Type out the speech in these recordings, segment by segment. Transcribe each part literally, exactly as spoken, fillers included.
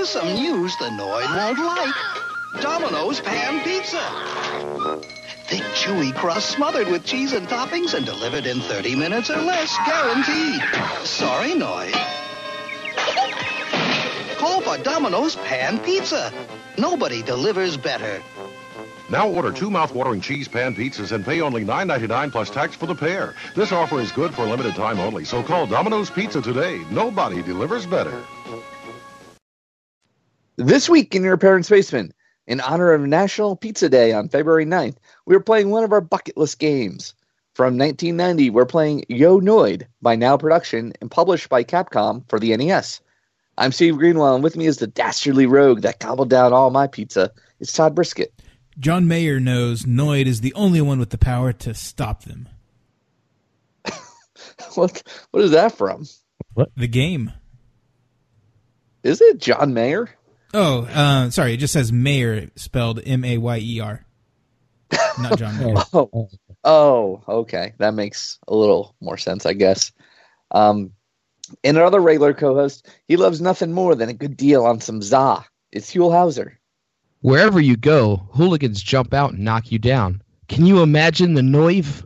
Here's some news the Noid won't like. Domino's Pan Pizza. Thick, chewy crust smothered with cheese and toppings and delivered in thirty minutes or less, guaranteed. Sorry, Noid. Call for Domino's Pan Pizza. Nobody delivers better. Now order two mouth-watering cheese pan pizzas and pay only nine ninety-nine plus tax for the pair. This offer is good for a limited time only, so call Domino's Pizza today. Nobody delivers better. This week in your parents' basement, in honor of National Pizza Day on February ninth, we're playing one of our bucket list games. From nineteen ninety, we're playing Yo! Noid by Now Production and published by Capcom for the N E S. I'm Steve Greenwell, and with me is the dastardly rogue that gobbled down all my pizza. It's Todd Brisket. John Mayer knows Noid is the only one with the power to stop them. What? What is that from? What? The game. Is it John Mayer? Oh, uh, sorry. It just says Mayer, spelled M A Y E R. Not John Mayer. oh, oh, okay. That makes a little more sense, I guess. Um, and our other regular co-host, he loves nothing more than a good deal on some za. It's Huell Hauser. Wherever you go, hooligans jump out and knock you down. Can you imagine the Noiv?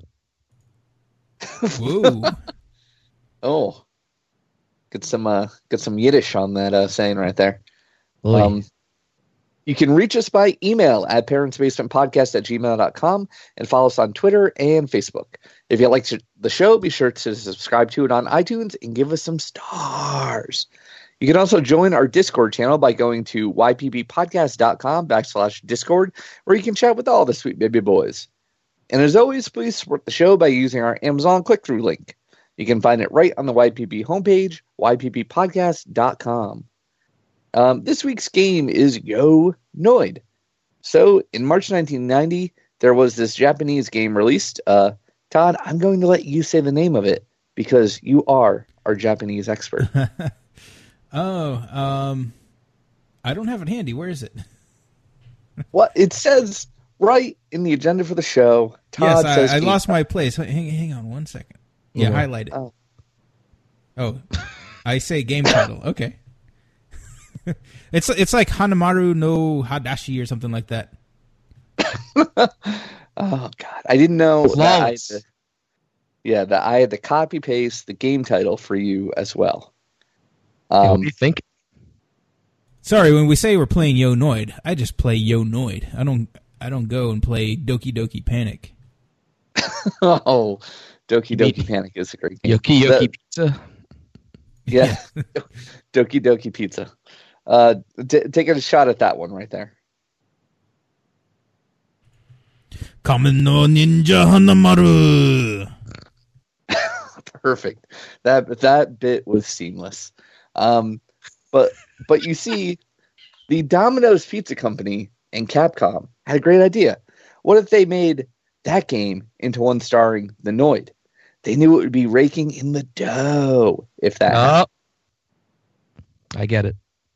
Whoa. Oh. Get some uh, get some Yiddish on that uh, saying right there. Um, you can reach us by email at parentsbasementpodcast at gmail dot com and follow us on Twitter and Facebook. If you like the show, be sure to subscribe to it on iTunes and give us some stars. You can also join our Discord channel by going to yppodcast.com backslash Discord, where you can chat with all the sweet baby boys. And as always, please support the show by using our Amazon click-through link. You can find it right on the Y P P homepage, y p p podcast dot com. Um, this week's game is Yo! Noid. So, in March nineteen ninety, there was this Japanese game released. Uh, Todd, I'm going to let you say the name of it, because you are our Japanese expert. Oh, um, I don't have it handy. Where is it? What it says right in the agenda for the show. Todd yes, says I, I lost my place. Hang, hang on one second. Yeah, yeah. highlight it. Oh. oh, I say game title. Okay. it's it's like Hanamaru no Hadashi or something like that. Oh God, I didn't know that I had to, yeah, that I had to copy paste the game title for you as well. Um, what Um, do you think? Sorry, when we say we're playing Yo! Noid, I just play Yo! Noid. I don't I don't go and play Doki Doki Panic. oh, Doki Doki Panic is a great game. Yoki Yoki That- Pizza. Yeah, Doki Doki Pizza. Uh, t- take a shot at that one right there. Kamen no Ninja Hanamaru. Perfect. That that bit was seamless. Um, but but you see, the Domino's Pizza Company and Capcom had a great idea. What if they made that game into one starring the Noid? They knew it would be raking in the dough if that happened. Oh, I get it.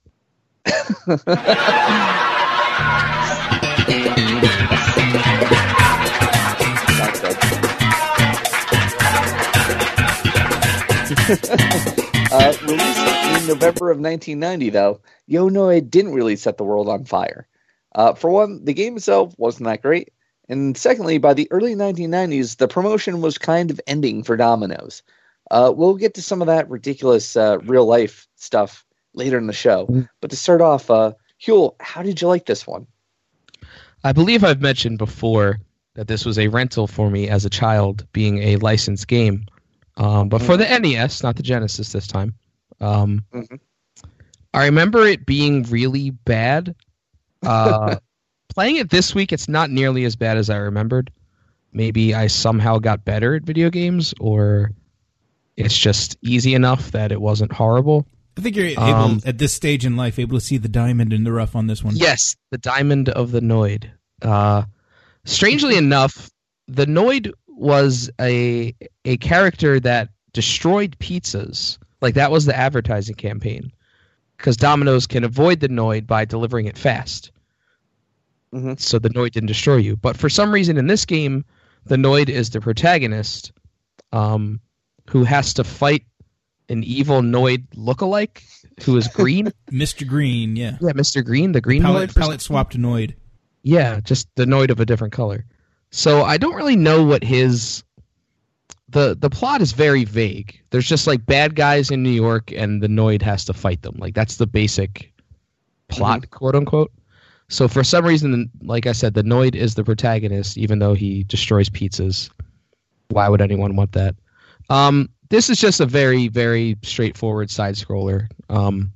uh, released in November of nineteen ninety, though, Yo! Noid didn't really set the world on fire. Uh, for one, the game itself wasn't that great. And secondly, by the early nineteen nineties, the promotion was kind of ending for Domino's. Uh, we'll get to some of that ridiculous uh, real-life stuff later in the show. But to start off, uh, Huell, how did you like this one? I believe I've mentioned before that this was a rental for me as a child, being a licensed game. Um, but for the N E S, not the Genesis this time. Um, Mhm. I remember it being really bad. Uh, playing it this week, it's not nearly as bad as I remembered. Maybe I somehow got better at video games, or it's just easy enough that it wasn't horrible. I think you're able, Um, at this stage in life, able to see the diamond in the rough on this one. Yes, the Diamond of the Noid. Uh, strangely enough, the Noid was a a character that destroyed pizzas. Like, that was the advertising campaign. Because Domino's can avoid the Noid by delivering it fast. Mm-hmm. So the Noid didn't destroy you. But for some reason in this game, the Noid is the protagonist, um, who has to fight an evil Noid lookalike who is green. Mister Green, yeah. Yeah, Mister Green, the green palette, Noid. Palette swapped Noid. Yeah, just the Noid of a different color. So I don't really know what his... The the plot is very vague. There's just like bad guys in New York and the Noid has to fight them. Like that's the basic plot, mm-hmm. quote unquote. So for some reason, like I said, the Noid is the protagonist, even though he destroys pizzas. Why would anyone want that? Um, this is just a very, very straightforward side scroller. Um,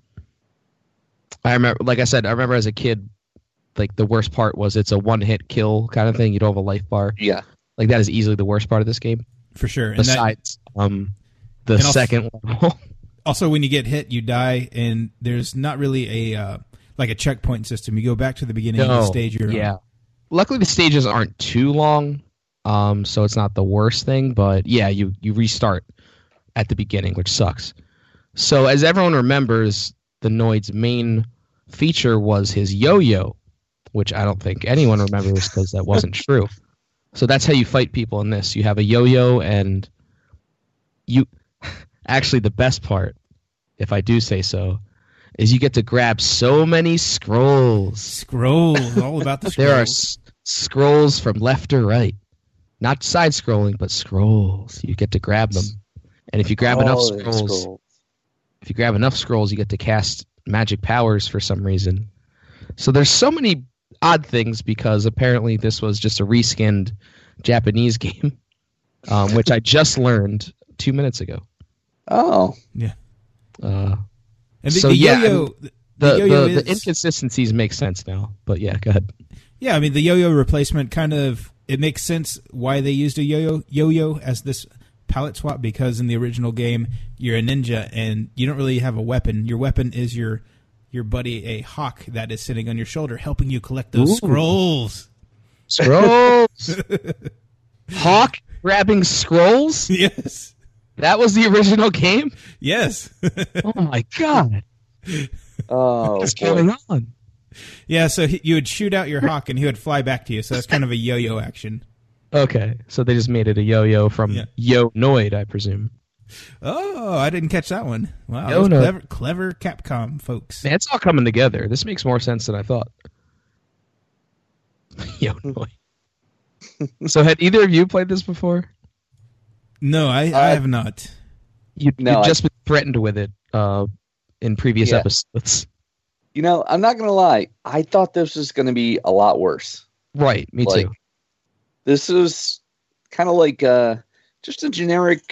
I remember, like I said, I remember as a kid, like the worst part was it's a one hit kill kind of thing. You don't have a life bar. Yeah, like that is easily the worst part of this game. For sure. And Besides that, um, the also, second level. Also, when you get hit, you die, and there's not really a uh, like a checkpoint system. You go back to the beginning no, of the stage you're yeah. on. Luckily, the stages aren't too long, um, so it's not the worst thing. But yeah, you, you restart at the beginning, which sucks. So as everyone remembers, the Noid's main feature was his yo-yo, which I don't think anyone remembers because that wasn't true. So that's how you fight people in this. You have a yo-yo, and you actually the best part, if I do say so, is you get to grab so many scrolls. Scrolls, all about the scrolls. There are s- scrolls from left or right, not side scrolling, but scrolls. You get to grab them, and if you grab oh, enough scrolls, scrolls, if you grab enough scrolls, you get to cast magic powers for some reason. So there's so many odd things because apparently this was just a reskinned Japanese game, um, which I just learned two minutes ago. Oh, yeah. Uh, and the, so the yeah, yo-yo, the the, the, yo-yo the, is, the inconsistencies make sense now. But yeah, go ahead. Yeah, I mean the yo-yo replacement kind of it makes sense why they used a yo-yo yo-yo as this palette swap because in the original game you're a ninja and you don't really have a weapon. Your weapon is your your buddy, a hawk that is sitting on your shoulder, helping you collect those Ooh. scrolls. Scrolls. Hawk grabbing scrolls? Yes. That was the original game? Yes. Oh my god. Oh, what's going on? Yeah, so he, you would shoot out your hawk and he would fly back to you. So that's kind of a yo-yo action. Okay, so they just made it a yo-yo from yeah. Yo Noid, I presume. Oh, I didn't catch that one. Wow, no, no. clever, clever Capcom folks. Man, it's all coming together. This makes more sense than I thought. Yo, Noid. So, had either of you played this before? No, I, uh, I have not. You, no, you've just I, been threatened with it uh, in previous yeah. episodes. You know, I'm not going to lie. I thought this was going to be a lot worse. Right, me like, too. This was kind of like uh, just a generic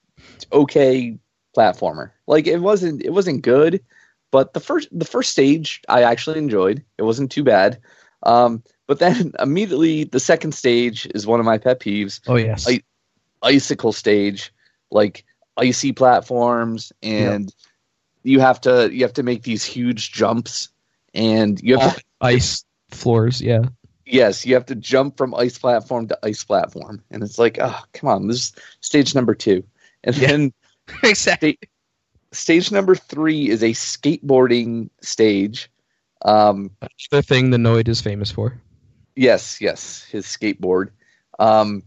okay platformer. Like it wasn't it wasn't good, but the first the first stage I actually enjoyed. It wasn't too bad. Um, but then immediately the second stage is one of my pet peeves. Oh yes. I, icicle stage, like icy platforms, and yep. you have to you have to make these huge jumps, and you have oh, to, ice floors. Yeah. Yes, you have to jump from ice platform to ice platform, and it's like, oh, come on, this is stage number two, and yeah. then exactly sta- stage number three is a skateboarding stage. Um, the thing the Noid is famous for. Yes, yes, his skateboard. Um,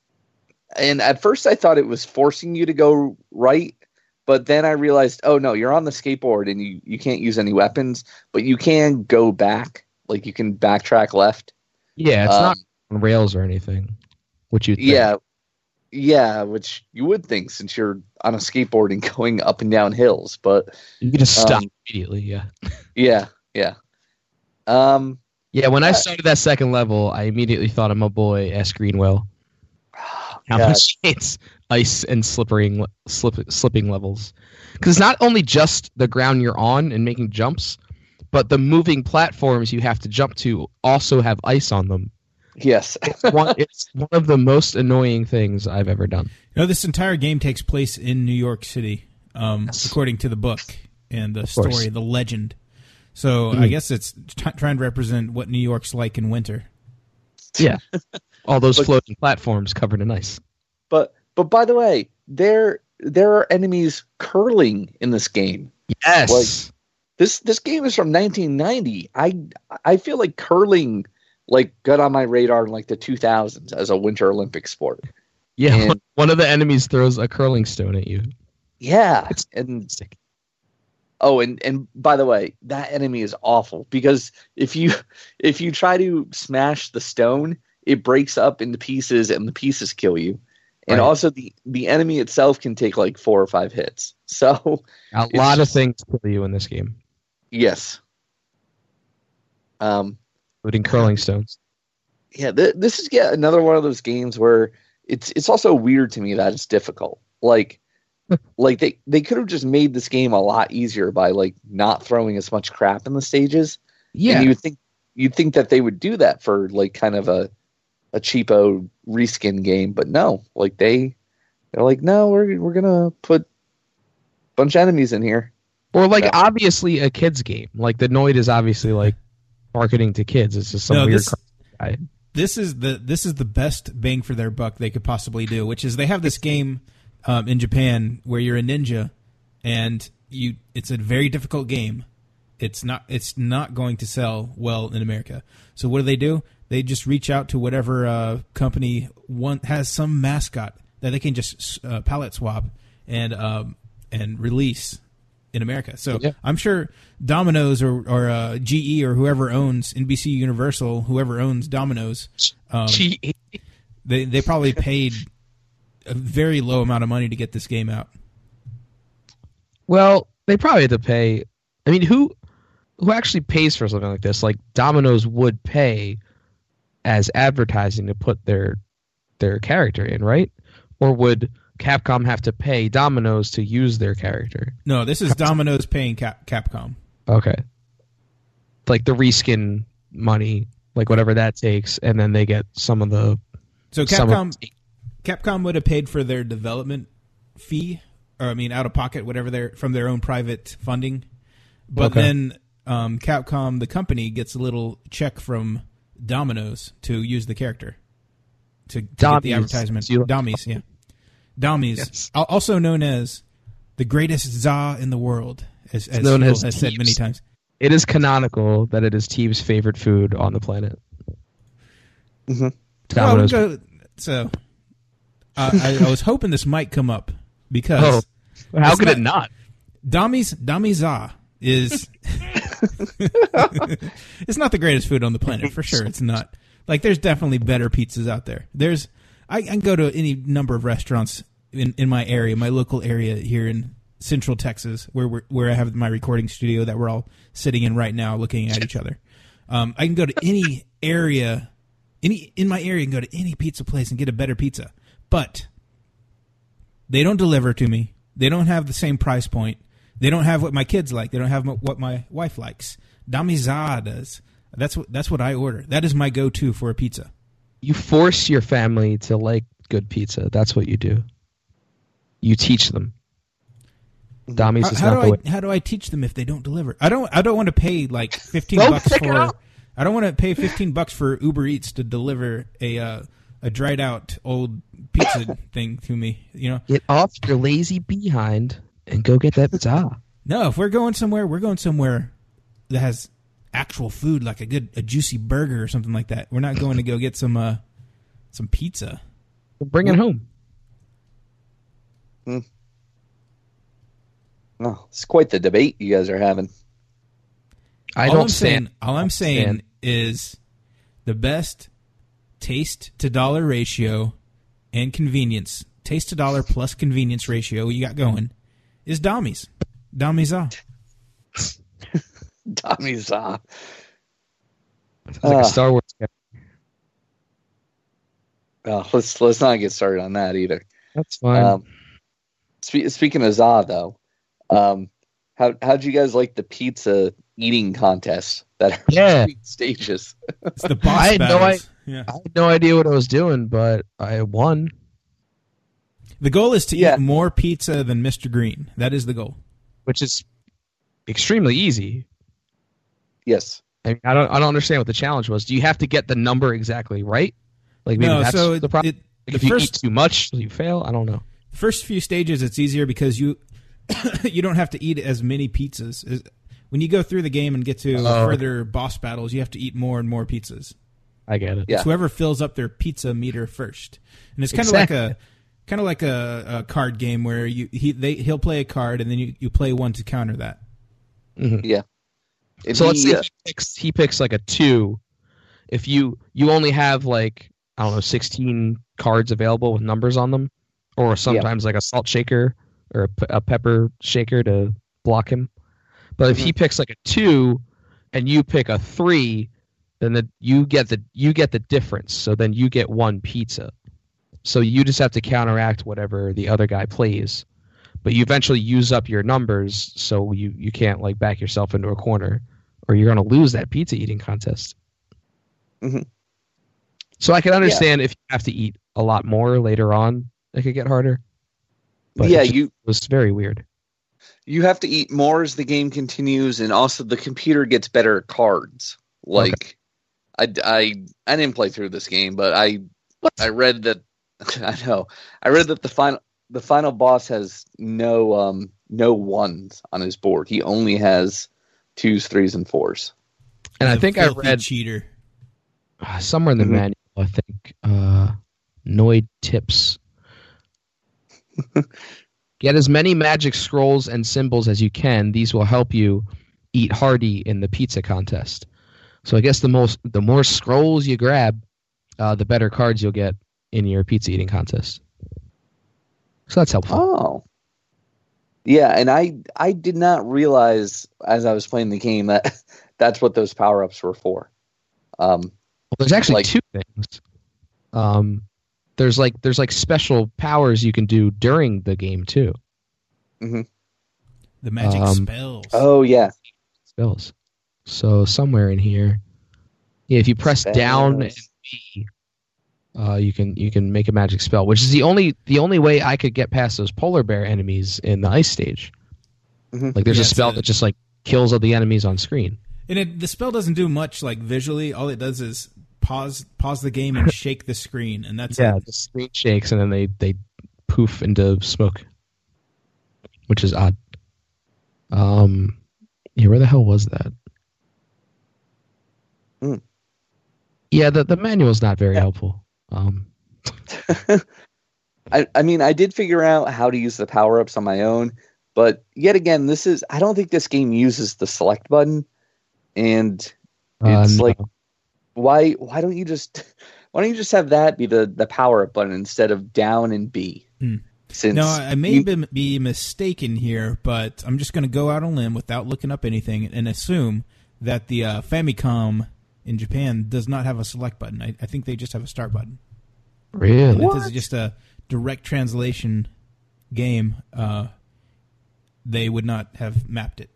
and at first I thought it was forcing you to go right, but then I realized, oh no, you're on the skateboard and you, you can't use any weapons, but you can go back, like you can backtrack left. Yeah, it's um, not on rails or anything. Which you yeah, yeah, which you would think since you're on a skateboard and going up and down hills, but you can just stop um, immediately. Yeah, yeah, yeah. Um, yeah. When uh, I started that second level, I immediately thought of my boy S. Greenwell. How God. much hates ice and slippering, slip, slipping levels? Because it's not only just the ground you're on and making jumps, but the moving platforms you have to jump to also have ice on them. Yes. it's, one, it's one of the most annoying things I've ever done. You know, this entire game takes place in New York City, um, yes. according to the book and the of story, course. the legend. So mm. I guess it's t- trying to represent what New York's like in winter. Yeah. All those but, floating platforms covered in ice. But but by the way, there there are enemies curling in this game. Yes. Like, This this game is from nineteen ninety. I I feel like curling like got on my radar in like the two thousands as a Winter Olympic sport. Yeah, and, one of the enemies throws a curling stone at you. Yeah, and oh, and and by the way, that enemy is awful because if you if you try to smash the stone, it breaks up into pieces, and the pieces kill you. And right. also, the the enemy itself can take like four or five hits. So a lot of things kill you in this game. Yes. Um, including curling stones. Yeah, th- this is yeah another one of those games where it's it's also weird to me that it's difficult. Like, like they, they could have just made this game a lot easier by like not throwing as much crap in the stages. Yeah, and you would think you'd think that they would do that for like kind of a a cheapo reskin game, but no, like they they're like, no, we're we're gonna put a bunch of enemies in here. Or like yeah. obviously a kids game. Like the Noid is obviously like marketing to kids. It's just some no, weird this, guy. This is the this is the best bang for their buck they could possibly do, which is they have this game um, in Japan where you're a ninja and you it's a very difficult game. It's not it's not going to sell well in America. So what do they do? They just reach out to whatever uh, company one has some mascot that they can just uh, palette swap and um, and release in America. So yeah. I'm sure Domino's or, or uh, G E or whoever owns N B C Universal, whoever owns Domino's, um, G E they they probably paid a very low amount of money to get this game out. Well, they probably had to pay. I mean, who who actually pays for something like this? Like Domino's would pay as advertising to put their their character in, right? Or would Capcom have to pay Domino's to use their character? No, this is Domino's paying Cap- Capcom. Okay. Like the reskin money, like whatever that takes, and then they get some of the... So Capcom of, Capcom would have paid for their development fee, or I mean out of pocket, whatever they're from their own private funding. But okay. then um, Capcom, the company, gets a little check from Domino's to use the character. To, to get the advertisement. Dommies, yeah. Dommies, yes. Also known as the greatest za in the world, as, as Phil as has said many times. It is canonical that it is Teeb's favorite food on the planet. Mm-hmm. Domino's. Well, go, so, uh, I, I was hoping this might come up because... Oh, how could not, it not? Dommies, Dommy za is... it's not the greatest food on the planet, for sure. It's not. Like, there's definitely better pizzas out there. There's... I can go to any number of restaurants in, in my area, my local area here in Central Texas, where we're, where I have my recording studio that we're all sitting in right now, looking at each other. Um, I can go to any area, any in my area, and go to any pizza place and get a better pizza. But they don't deliver to me. They don't have the same price point. They don't have what my kids like. They don't have what my wife likes. Dommy za does. That's what that's what I order. That is my go-to for a pizza. You force your family to like good pizza. That's what you do. You teach them. Dommy's is how, how not do the I way. how do I teach them if they don't deliver? I don't I don't want to pay like fifteen bucks for I don't want to pay fifteen bucks for Uber Eats to deliver a uh, a dried out old pizza thing to me. You know, get off your lazy behind and go get that pizza. No, if we're going somewhere, we're going somewhere that has actual food, like a good a juicy burger or something like that. We're not going to go get some uh, some pizza. Bring it home. Hmm. Oh, it's quite the debate you guys are having. I all don't I'm stand. saying, all I'm saying stand. is the best taste to dollar ratio and convenience, taste to dollar plus convenience ratio you got going is Dommy's. Dommy za. Dommy za. Sounds like uh, a Star Wars guy. Oh, let's let's not get started on that either. That's fine. Um, spe- speaking of za, though, um, how how'd you guys like the pizza eating contest that are yeah. It's stages? the boss I had battles. no I- yeah. I had no idea what I was doing, but I won. The goal is to yeah. eat more pizza than Mister Green. That is the goal. Which is extremely easy. Yes. I, mean, I don't. I don't understand what the challenge was. Do you have to get the number exactly right? Like maybe no, that's so the problem. It, like if the you first, eat too much, you fail. I don't know. The first few stages, it's easier because you you don't have to eat as many pizzas. As, when you go through the game and get to oh. further boss battles, you have to eat more and more pizzas. I get it. Yeah. It's whoever fills up their pizza meter first, and it's kind of exactly. like a Kind of like a, a card game where you he they he'll play a card and then you, you play one to counter that. Mm-hmm. Yeah. If so he, let's say uh, he picks he picks like a two. If you you only have like I don't know sixteen cards available with numbers on them, or sometimes yeah. like a salt shaker or a, a pepper shaker to block him. But if mm-hmm. he picks like a two, and you pick a three, then the, you get the you get the difference. So then you get one pizza. So you just have to counteract whatever the other guy plays. But you eventually use up your numbers, so you, you can't like back yourself into a corner, or you're going to lose that pizza eating contest. Mm-hmm. So I can understand yeah. if you have to eat a lot more later on, it could get harder. But yeah, it just, you it was very weird. You have to eat more as the game continues, and also the computer gets better at cards. Like, okay. I, I, I didn't play through this game, but I what? I read that I know I read that the final the final boss has no um no ones on his board. He only has twos, threes, and fours. And I think I read cheater uh, somewhere in the mm-hmm. manual. I think uh, Noid tips. Get as many magic scrolls and symbols as you can. These will help you eat hearty in the pizza contest. So I guess the most, the more scrolls you grab, uh, the better cards you'll get in your pizza eating contest. So that's helpful. Oh, yeah, and I I did not realize as I was playing the game that that's what those power ups were for. Um, well, there's actually like, two things. Um. There's like there's like special powers you can do during the game too. Mm-hmm. The magic um, spells. Oh yeah, spells. So somewhere in here, yeah, if you press spells. down and B, uh, you can you can make a magic spell, which is the only the only way I could get past those polar bear enemies in the ice stage. Mm-hmm. Like there's yeah, a spell a, that just like kills all the enemies on screen. And it, the spell doesn't do much like visually. All it does is pause pause the game and shake the screen, and that's yeah it. The screen shakes and then they they poof into smoke, which is odd. Um yeah, where the hell was that? mm. Yeah, the, the manual's not very yeah. helpful. um I, I mean I did figure out how to use the power-ups on my own, but yet again this is I don't think this game uses the select button, and it's uh, no. like Why why don't you just why don't you just have that be the, the power up button instead of down and B? Mm. Since no, I may you, be, be mistaken here, but I'm just going to go out on a limb without looking up anything and assume that the uh, Famicom in Japan does not have a select button. I, I think they just have a start button. Really? And if this is just a direct translation game, uh, they would not have mapped it.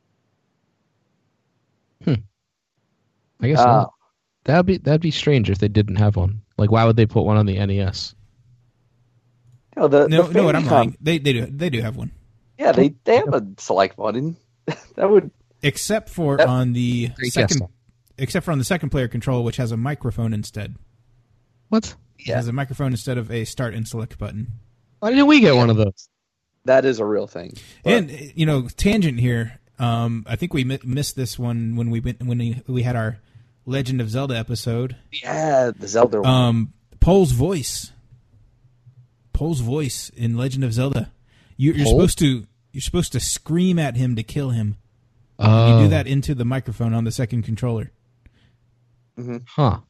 Hmm. I guess uh, not. That'd be that'd be strange if they didn't have one. Like, why would they put one on the N E S? No, the, no, the no. What I'm wrong. They they do they do have one. Yeah, they, they have a select button. That would except for that, on the second, except for on the second player control, which has a microphone instead. What? Yeah. It has a microphone instead of a start and select button. Why didn't we get one of those? That is a real thing. But, and you know, tangent here. Um, I think we mi- missed this one when we when we, we had our Legend of Zelda episode. Yeah, the Zelda one. Um, Pole's voice. Pole's voice in Legend of Zelda. You, you're Pole? supposed to you're supposed to scream at him to kill him. Oh. You do that into the microphone on the second controller. Mm-hmm. Huh.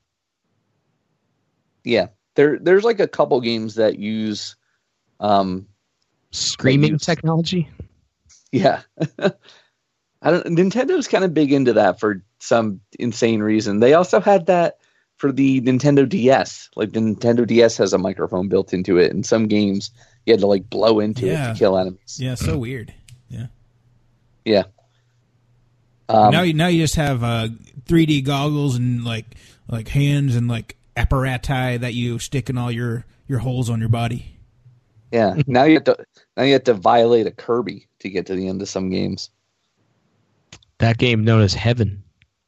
Yeah, there there's like a couple games that use um, screaming use, technology. Yeah. I don't. Nintendo's kind of big into that for some insane reason. They also had that for the Nintendo D S. Like the Nintendo D S has a microphone built into it. In some games, you had to like blow into yeah. it to kill enemies. Yeah, so weird. Yeah. Yeah. Um, now you now you just have uh, three D goggles and like like hands and like apparati that you stick in all your, your holes on your body. Yeah. now you have to now you have to violate a Kirby to get to the end of some games. That game known as Heaven.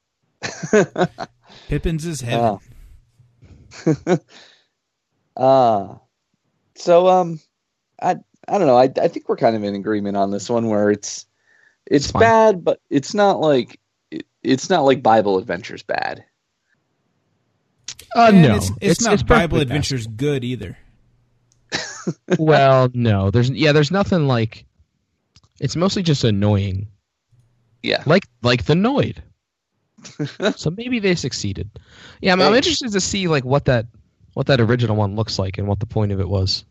Pippin's is Heaven. Uh, uh, so, um, I I don't know. I I think we're kind of in agreement on this one where it's it's, it's bad, but it's not like it, it's not like Bible Adventures bad. Uh, and no, it's, it's, it's not it's Bible Adventures bad. Good either. Well, no, there's yeah, there's nothing like. It's mostly just annoying. Yeah, like like the Noid. So maybe they succeeded. Yeah, I'm, I'm interested to see like what that what that original one looks like and what the point of it was.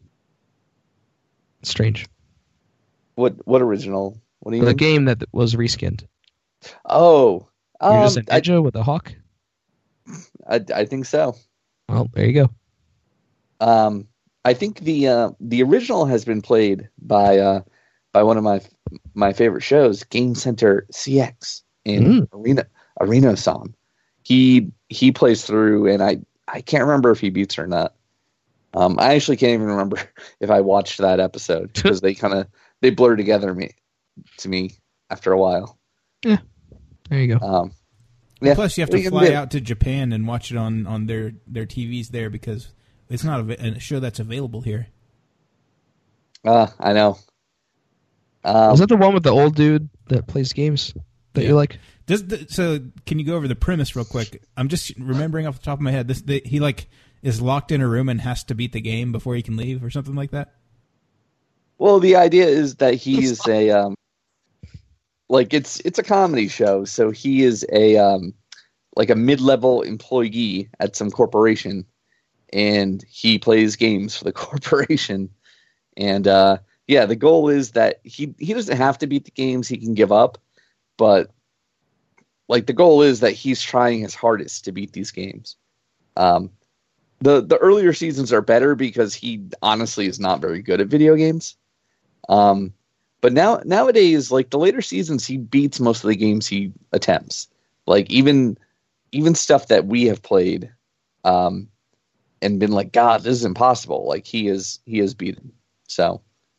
Strange. What what original? What do you the mean? game that was reskinned? Oh, You're um, just a ninja I, with a hawk. I I think so. Well, there you go. Um, I think the uh, the original has been played by uh, by one of my my favorite shows, Game Center C X in mm. Arena Arena-san. He he plays through, and I I can't remember if he beats or not. Um, I actually can't even remember if I watched that episode because they kind of they blur together me to me after a while. Yeah, there you go. Um, yeah. Plus, you have to fly out to Japan and watch it on, on their, their T Vs there because it's not a, a show that's available here. Uh, I know. Um, Was that the one with the old dude that plays games that yeah. you like? Does the, so can you go over the premise real quick? I'm just remembering off the top of my head. This the, he like is locked in a room and has to beat the game before he can leave, or something like that. Well, the idea is that he is a um, like it's it's a comedy show, so he is a um, like a mid-level employee at some corporation, and he plays games for the corporation. And uh, yeah, the goal is that he he doesn't have to beat the games; he can give up. But like the goal is that he's trying his hardest to beat these games. Um, the the earlier seasons are better because he honestly is not very good at video games. Um, but now nowadays, like the later seasons, he beats most of the games he attempts. Like even even stuff that we have played, um, and been like, God, this is impossible. Like he is he is beaten. So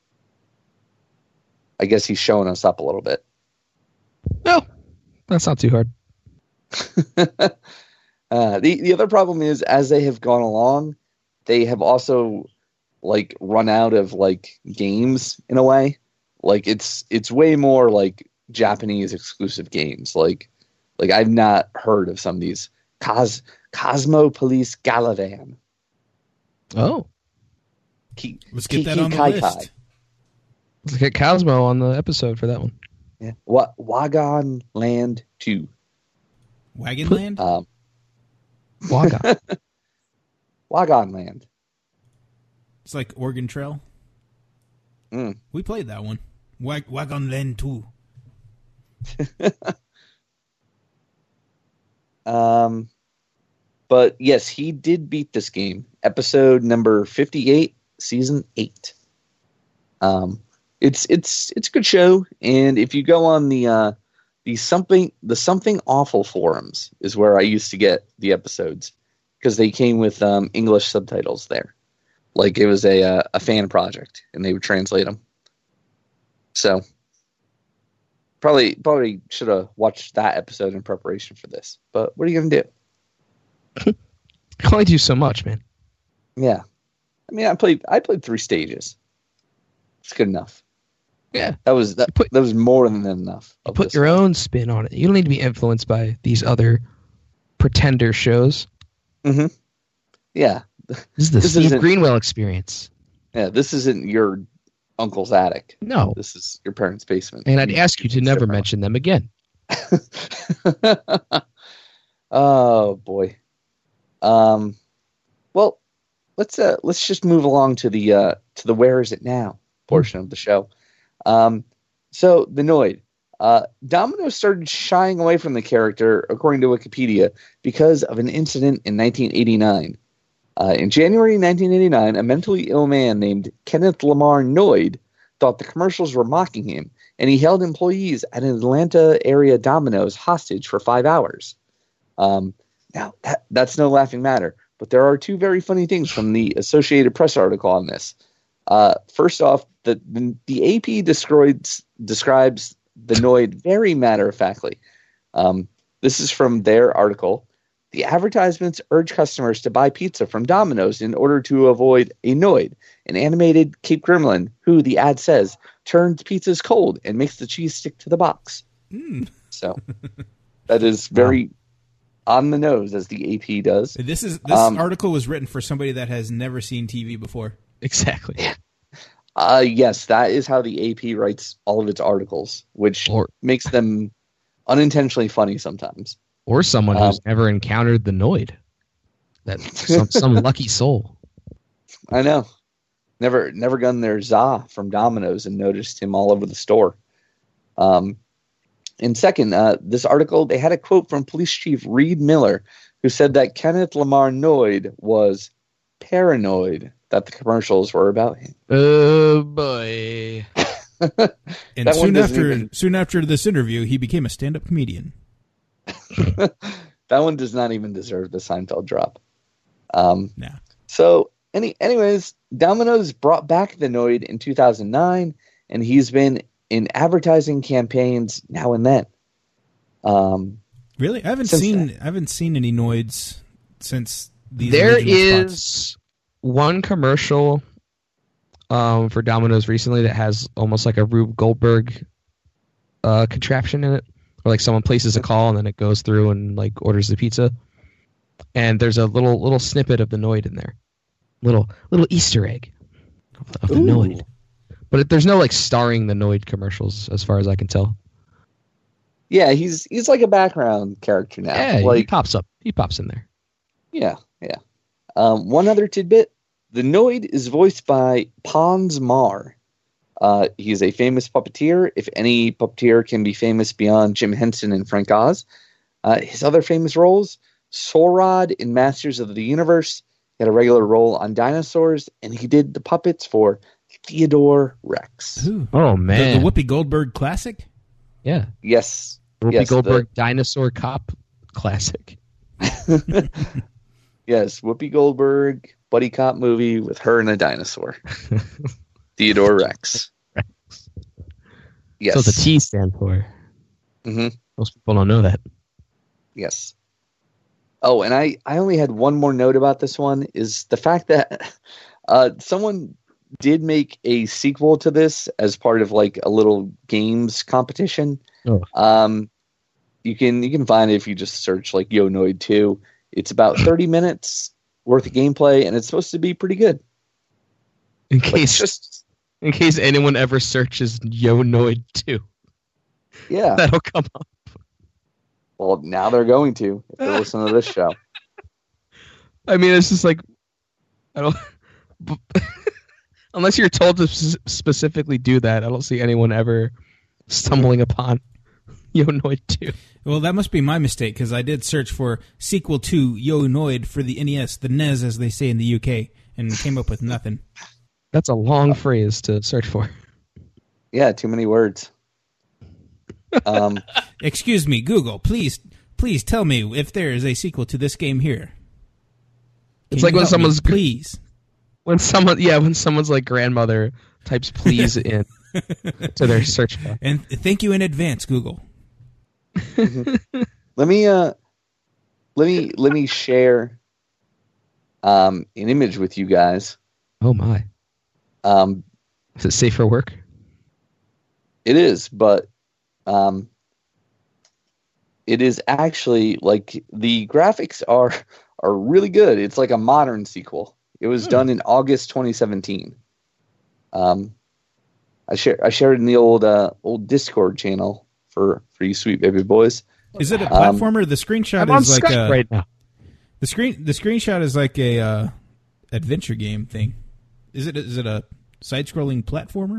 I guess he's showing us up a little bit. No, that's not too hard. uh, the the other problem is, as they have gone along, they have also like run out of like games in a way. Like it's it's way more like Japanese exclusive games. Like like I've not heard of some of these. Cos Cosmo Police Galavan. Oh, Ki- let's get that on the list. Kai. Let's get Cosmo on the episode for that one. Yeah, what Wagon Land Two. Wagon Land. Um, Wagon. Wagon Land. It's like Oregon Trail. Mm. We played that one. Wag- Wagon Land Two. um, but yes, he did beat this game. Episode number fifty-eight, season eight. Um, it's it's it's a good show, and if you go on the uh, the something the something awful forums is where I used to get the episodes because they came with um, English subtitles there. Like it was a uh, a fan project, and they would translate them. So probably probably should have watched that episode in preparation for this. But what are you gonna do? I only do so much, man. Yeah, I mean, I played I played three stages. It's good enough. Yeah, that was that, put, that was more than enough. You put your one. own spin on it. You don't need to be influenced by these other pretender shows. Mm-hmm. Yeah. This is the this Steve Greenwell experience. Yeah, this isn't your uncle's attic. No. This is your parents' basement. And I'd ask you to never mention them again. Oh boy. Um well, let's uh let's just move along to the uh to the where is it now portion of the show. Um so the Noid. Uh, Domino started shying away from the character, according to Wikipedia, because of an incident in nineteen eighty-nine. Uh, in January nineteen eighty-nine, a mentally ill man named Kenneth Lamar Noid thought the commercials were mocking him, and he held employees at an Atlanta area Domino's hostage for five hours. Um, now, that, that's no laughing matter, but there are two very funny things from the Associated Press article on this. Uh, first off, the, the, the A P describes, describes the Noid very matter-of-factly. Um, this is from their article. The advertisements urge customers to buy pizza from Domino's in order to avoid a Noid, an animated Cape Gremlin who, the ad says, turns pizzas cold and makes the cheese stick to the box. Mm. So that is very wow. on the nose, as the A P does. This is this um, article was written for somebody that has never seen T V before. Exactly. Uh, yes, that is how the A P writes all of its articles, which or, makes them unintentionally funny sometimes. Or someone um, who's never encountered the Noid. That some, some lucky soul. I know. Never never gotten their za from Domino's and noticed him all over the store. Um, and second, uh, this article, they had a quote from Police Chief Reed Miller, who said that Kenneth Lamar Noid was paranoid that the commercials were about him. Oh, boy. And soon after, even... soon after this interview, he became a stand-up comedian. That one does not even deserve the Seinfeld drop. Um, no. So, any, anyways, Domino's brought back the Noid in two thousand nine, and he's been in advertising campaigns now and then. Um, really, I haven't seen then. I haven't seen any Noids since these. There is spots. one commercial um, for Domino's recently that has almost like a Rube Goldberg uh, contraption in it, where like someone places a call and then it goes through and like orders the pizza. And there's a little little snippet of the Noid in there, little little Easter egg of the, of the Noid. But it, there's no like starring the Noid commercials, as far as I can tell. Yeah, he's he's like a background character now. Yeah, like, he pops up. He pops in there. Yeah, yeah. Um, one other tidbit: the Noid is voiced by Pons Maar. Uh, he's a famous puppeteer. If any puppeteer can be famous beyond Jim Henson and Frank Oz, uh, his other famous roles: Sorod in Masters of the Universe. He had a regular role on Dinosaurs, and he did the puppets for Theodore Rex. Ooh. Oh, man. The, the Whoopi Goldberg classic? Yeah. Yes. Whoopi yes, Goldberg the... Dinosaur Cop classic. Yes, Whoopi Goldberg buddy cop movie with her and a dinosaur. Theodore Rex. Rex. Yes. So the T stand for. Mm-hmm. Most people don't know that. Yes. Oh, and I, I only had one more note about this one, is the fact that uh, someone did make a sequel to this as part of like a little games competition. Oh. Um, you can you can find it if you just search like Yo Noid two. It's about thirty minutes worth of gameplay, and it's supposed to be pretty good. In case like just in case anyone ever searches Yo Noid two, yeah, that'll come up. Well, now they're going to if they listen to this show. I mean, it's just like I don't. Unless you're told to specifically do that, I don't see anyone ever stumbling upon Yo Noid two. Well, that must be my mistake, because I did search for sequel to Yo Noid for the N E S, the N E S as they say in the U K, and came up with nothing. That's a long phrase to search for. Yeah, too many words. Um, Excuse me, Google, please please tell me if there is a sequel to this game here. Can it's like when someone's... Me, please. When someone, yeah, when someone's like grandmother types "please" in to their search bar. And thank you in advance, Google. Mm-hmm. Let me, uh, let me, let me share, um, an image with you guys. Oh my! Um, is it safe for work? It is, but, um, it is actually like the graphics are are really good. It's like a modern sequel. It was hmm. done in August twenty seventeen. Um, I share I shared in the old uh, old Discord channel for, for you sweet baby boys. Is it a platformer? Um, the screenshot I'm is on like Skype a right now. The screen the screenshot is like a uh, adventure game thing. Is it is it a side scrolling platformer?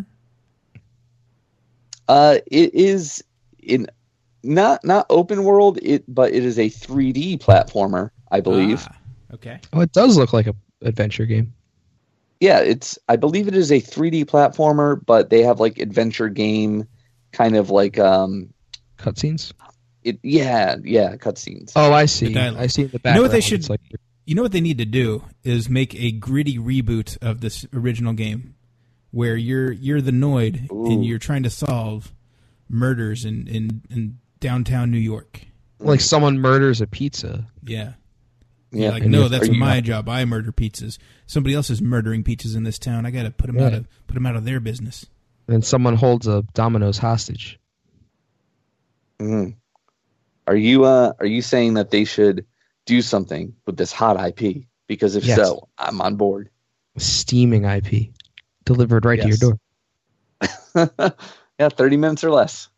Uh, it is in not not open world. It but it is a three D platformer, I believe. Ah, okay. Oh, it does look like a adventure game. Yeah, it's I believe it is a three D platformer, but they have like adventure game kind of like um cutscenes. It yeah yeah cutscenes. Oh, I see. I see the background. You know what they should? Like... You know what they need to do is make a gritty reboot of this original game, where you're you're the Noid Ooh. and you're trying to solve murders in, in, in downtown New York. Like someone murders a pizza. Yeah. Yeah, like, no, that's my job. I murder pizzas. Somebody else is murdering pizzas in this town. I got to put them yeah. out of put them out of their business. And someone holds a Domino's hostage. Mm-hmm. Are you uh, are you saying that they should do something with this hot I P? Because if yes. so, I'm on board. Steaming I P delivered right yes. to your door. Yeah, thirty minutes or less.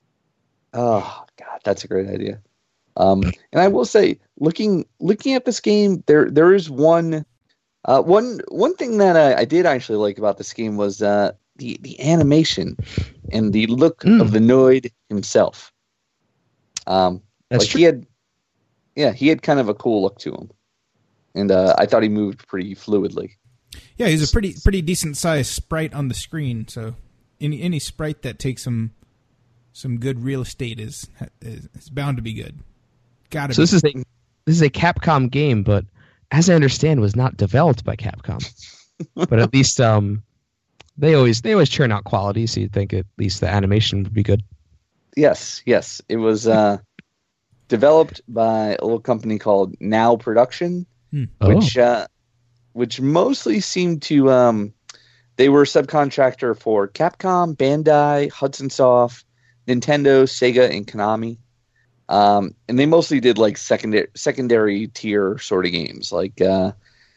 Oh God, that's a great idea. Um, and I will say, looking looking at this game, there there is one uh, one one thing that I, I did actually like about this game was uh, the the animation and the look mm. of the Noid himself. Um, that's like true. He had, yeah, he had kind of a cool look to him, and uh, I thought he moved pretty fluidly. Yeah, he's a pretty pretty decent sized sprite on the screen. So any any sprite that takes some some good real estate is is, is bound to be good. Gotta so be. this is a this is a Capcom game, but as I understand, was not developed by Capcom. But at least um, they always they always churn out quality, so you'd think at least the animation would be good. Yes, yes, it was uh, developed by a little company called Now Production, hmm. which oh. uh, which mostly seemed to um, they were a subcontractor for Capcom, Bandai, Hudson Soft, Nintendo, Sega, and Konami. Um, and they mostly did like secondary secondary tier sort of games, like uh,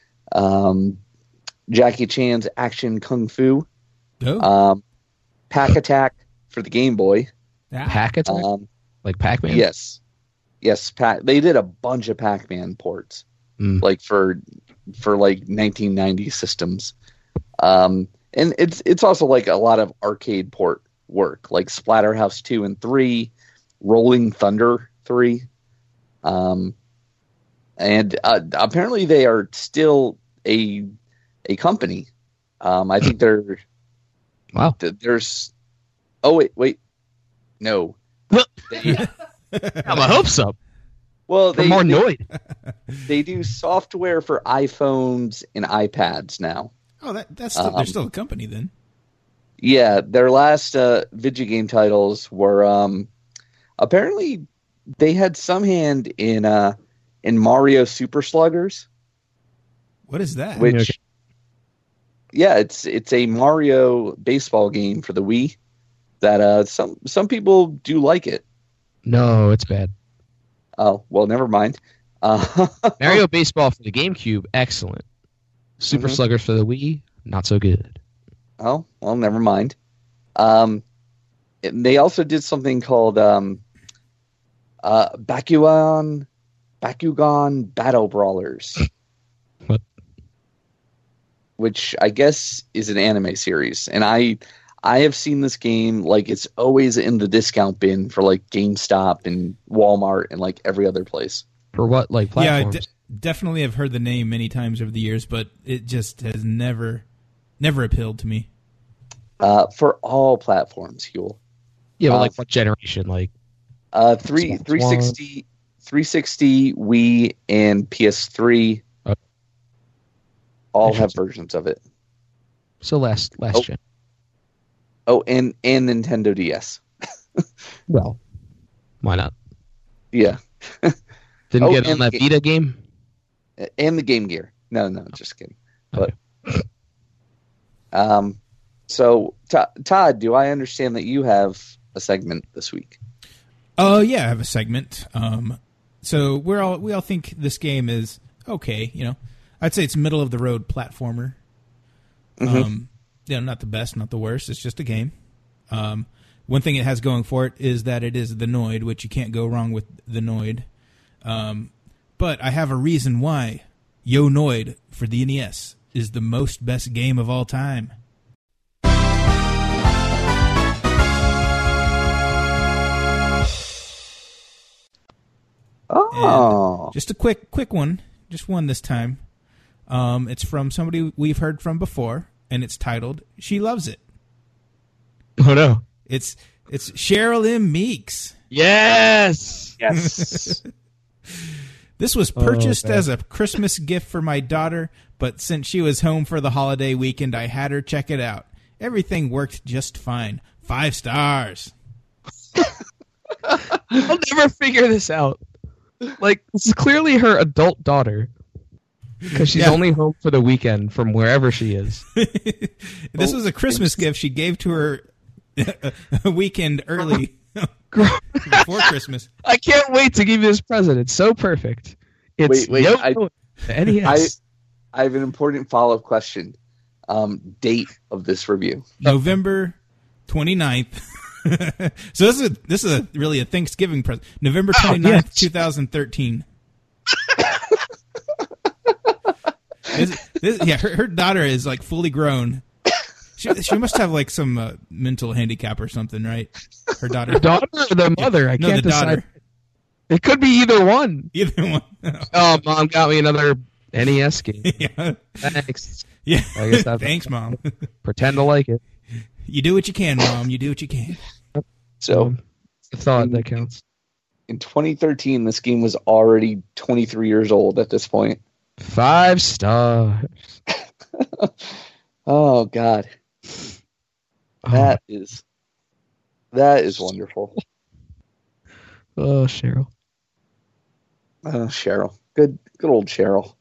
um, Jackie Chan's Action Kung Fu, oh. um, Pack Attack for the Game Boy. Ah. Pack Attack, Um, like Pac-Man. yes, yes. Pac. They did a bunch of Pac-Man ports, Mm. like for for like nineteen ninety systems. Um, and it's it's also like a lot of arcade port work, like Splatterhouse two and three. Rolling Thunder three, um, and uh, apparently they are still a a company. Um, I think they're wow. th- there's oh wait wait no they, I'm a hopes up. well For they more they, Noid. they do software for iPhones and iPads now. Oh, that that's still, um, they're still a company then. Yeah, their last uh, video game titles were. Um, Apparently, they had some hand in uh, in Mario Super Sluggers. What is that? Which, Okay. yeah, it's it's a Mario baseball game for the Wii that uh, some some people do like it. No, it's bad. Oh well, never mind. Uh, Mario Baseball for the GameCube, excellent. Super Mhm. Sluggers for the Wii, not so good. oh well, never mind. Um, and they also did something called um, uh, Bakugan Bakugan Battle Brawlers. What? Which I guess is an anime series, and I I have seen this game like it's always in the discount bin for like GameStop and Walmart and like every other place. For what, like, Yeah, I platforms? de- definitely have heard the name many times over the years, but it just has never never appealed to me. Uh, for all platforms, Huel. yeah, but uh, like what generation? Like, Uh, three Xbox three sixty, three sixty, Wii, and P S three Okay. all have Interesting. versions of it. so last last Oh. gen. Oh, and and Nintendo D S. Well, why not? Yeah, Didn't Oh, get on and that the- Vita game? and the Game Gear. No, no, just kidding. But Okay. um, so Todd, Todd, do I understand that you have a segment this week? Oh yeah, I have a segment. Um, so we're all we all think this game is okay. You know, I'd say it's middle of the road platformer. Mhm. Um, you know, not the best, not the worst. It's just a game. Um, one thing it has going for it is that it is the Noid, which you can't go wrong with the Noid. Um, but I have a reason why Yo Noid for the N E S is the most best game of all time. Oh, Just a quick, quick one. Just one this time. Um, it's from somebody we've heard from before, and it's titled "She Loves It." Oh no! It's it's Cheryl M. Meeks. Yes. yes. This was Oh, purchased man. as a Christmas gift for my daughter, but since she was home for the holiday weekend, I had her check it out. Everything worked just fine. Five stars. I'll never figure this out. Like, this is clearly her adult daughter. Because she's Yeah. only home for the weekend from wherever she is. This was a Christmas gift she gave to her a weekend early before Christmas. I can't wait to give you this present. It's so perfect. It's Wait, wait, Yo I- the N E S. I have an important follow-up question. Um, date of this review. November twenty-ninth. So this is this is a, really a Thanksgiving present. November twenty-ninth, oh, yes. twenty thirteen. this, this, yeah, her, her daughter is like fully grown. She, she must have like some uh, mental handicap or something, right? Her daughter. The daughter or the mother? I no, can't the decide. daughter. It could be either one. Either one. Oh, oh Mom got me another N E S game. Yeah. Thanks. Yeah. I guess Thanks, Mom. Pretend to like it. You do what you can, Mom. You do what you can. So, um, the thought that counts. In twenty thirteen, this game was already twenty-three years old at this point. Five stars. Oh God, that oh. is that is wonderful. Oh, Cheryl. Oh, Cheryl. Good, good old Cheryl.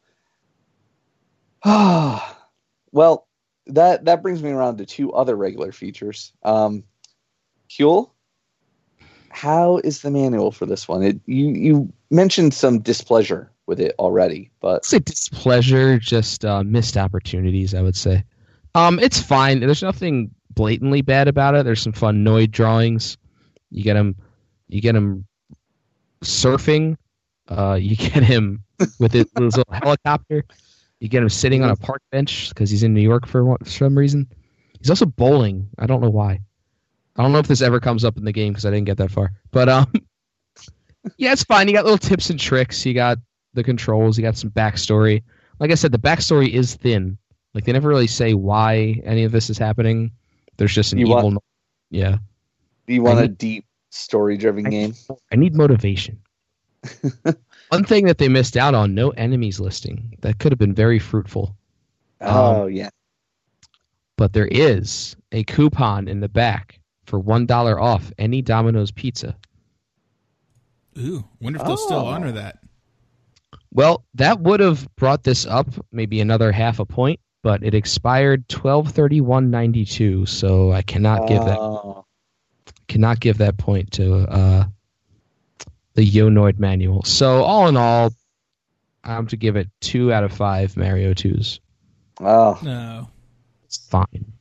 Ah, well, that that brings me around to two other regular features. Um, Huel, how is the manual for this one? It, you you mentioned some displeasure with it already, but it's a displeasure, just uh, missed opportunities, I would say. Um, it's fine. There's nothing blatantly bad about it. There's some fun Noid drawings. You get him, you get him surfing. Uh, you get him with his, his little helicopter. You get him sitting on a park bench because he's in New York for, for some reason. He's also bowling. I don't know why. I don't know if this ever comes up in the game because I didn't get that far. But um, yeah, it's fine. You got little tips and tricks. You got the controls. You got some backstory. Like I said, the backstory is thin. Like they never really say why any of this is happening. There's just an you evil. Want, no- yeah. You want I a need, deep story-driven I game? Need, I need motivation. One thing that they missed out on: no enemies listing. That could have been very fruitful. Oh um, yeah. But there is a coupon in the back for one dollar off any Domino's pizza. Ooh, wonder if they'll oh. still honor that. Well, that would have brought this up maybe another half a point, but it expired twelve thirty-one ninety-two, so I cannot give that oh. cannot give that point to uh, the Yonoid manual. So all in all, I'm to give it two out of five Mario twos. Oh, no, it's fine.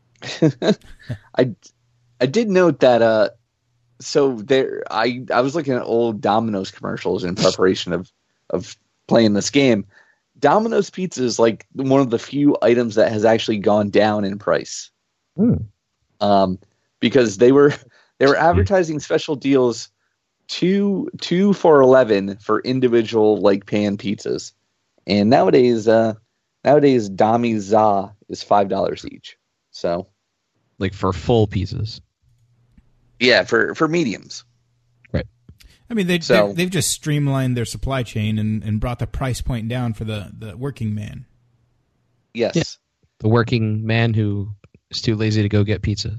I I did note that. Uh, so there, I I was looking at old Domino's commercials in preparation of of playing this game. Domino's Pizza is like one of the few items that has actually gone down in price. Mm. Um, because they were they were advertising special deals two two for eleven for individual like pan pizzas, and nowadays uh nowadays Dami Za is five dollars each. So, like for full pizzas. Yeah, for for mediums. Right. I mean, they, so, they've just streamlined their supply chain and, and brought the price point down for the, the working man. Yes. Yeah. The working man who is too lazy to go get pizza.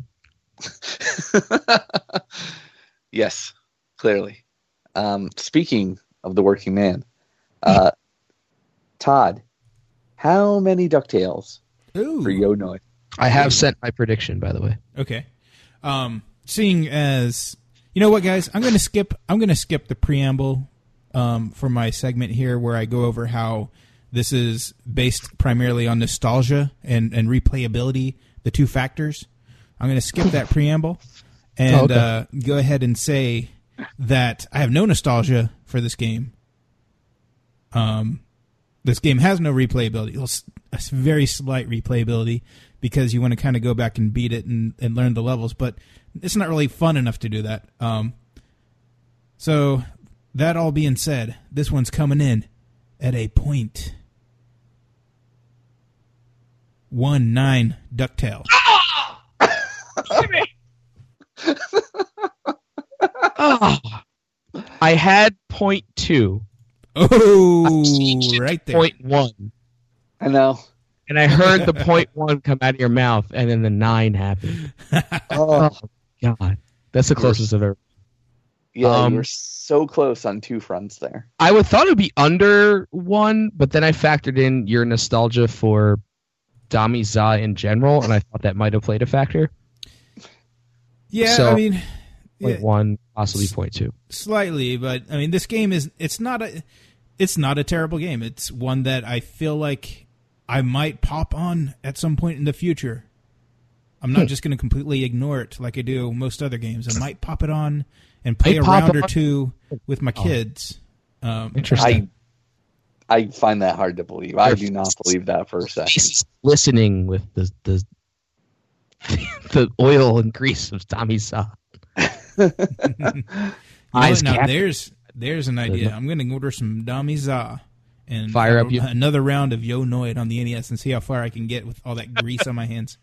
Yes, clearly. Um, speaking of the working man, uh, Todd, how many DuckTales Ooh. for Yonoid? I have sent my prediction, by the way. Okay. Um, seeing as... You know what, guys? I'm going to skip. I'm going to skip the preamble um, for my segment here, where I go over how this is based primarily on nostalgia and, and replayability, the two factors. I'm going to skip that preamble and oh, okay. uh, go ahead and say that I have no nostalgia for this game. Um, this game has no replayability. A very slight replayability because you want to kind of go back and beat it and, and learn the levels, but it's not really fun enough to do that. Um, so, that all being said, this one's coming in at a point one nine DuckTales. Oh, I had point two. Oh, right there. Point one. I know. And I heard the point one come out of your mouth, and then the nine happened. Oh, God. That's the closest I've ever. Yeah, um, you were so close on two fronts there. I would thought it would be under one, but then I factored in your nostalgia for Dami Za in general, and I thought that might have played a factor. Yeah, so, I mean, point yeah, one, possibly point two, slightly, but I mean, this game is it's not a it's not a terrible game. It's one that I feel like I might pop on at some point in the future. I'm not just going to completely ignore it like I do most other games. I might pop it on and play I a round or on. two with my kids. Um, Interesting. I, I find that hard to believe. I do not believe that for a second. Listening with the the, the oil and grease of Tommy Sa. You know, Eyes now cap- there's there's an idea. I'm going to order some Dami Za and Fire have up you- another round of Yo Noid on the N E S and see how far I can get with all that grease on my hands.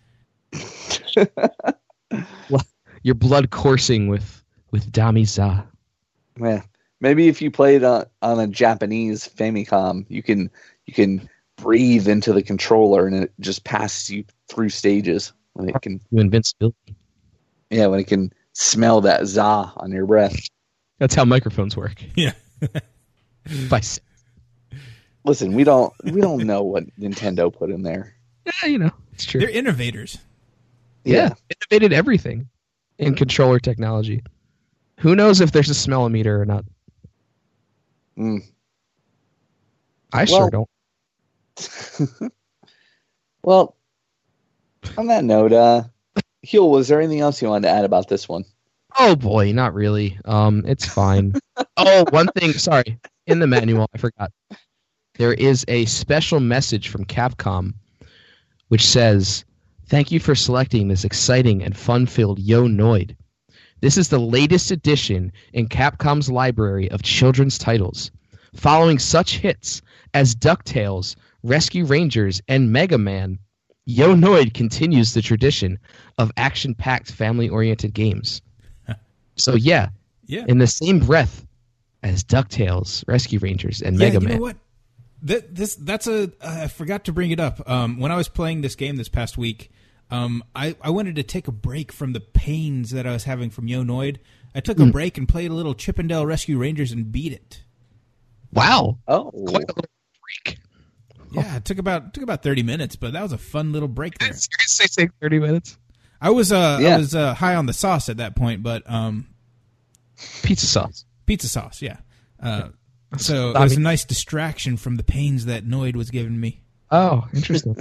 Your blood coursing with with Dami Za. Yeah. Maybe if you played on, on a Japanese Famicom, you can you can breathe into the controller and it just passes you through stages when it can. Invincibility. Yeah, when it can smell that za on your breath. That's how microphones work. Yeah. By Listen, we don't we don't know what Nintendo put in there. yeah, you know, it's true. They're innovators. Yeah, innovated everything in controller technology. Who knows if there's a smellometer or not? Mm. I Well- sure don't. Well, on that note, uh, Huel, was there anything else you wanted to add about this one? Oh boy, not really. Um, it's fine. Oh, one thing. Sorry, in the manual, I forgot. There is a special message from Capcom, which says, "Thank you for selecting this exciting and fun-filled Yo Noid. This is the latest addition in Capcom's library of children's titles. Following such hits as DuckTales, Rescue Rangers, and Mega Man, Yo Noid continues the tradition of action-packed, family-oriented games." So yeah, Yeah. in the same breath as DuckTales, Rescue Rangers, and Yeah, Mega you Man. know what? That, this that's a I forgot to bring it up. Um, when I was playing this game this past week, um, I, I wanted to take a break from the pains that I was having from Yo Noid. I took a Mm. break and played a little Chippendale Rescue Rangers and beat it. Wow, Oh, quite a little break. Yeah, it took about took about thirty minutes, but that was a fun little break there. Seriously, take thirty minutes. I was uh Yeah. I was uh, high on the sauce at that point, but um, Pizza sauce. pizza sauce, yeah. Uh, so it I was a mean- nice distraction from the pains that Noid was giving me. Oh, interesting.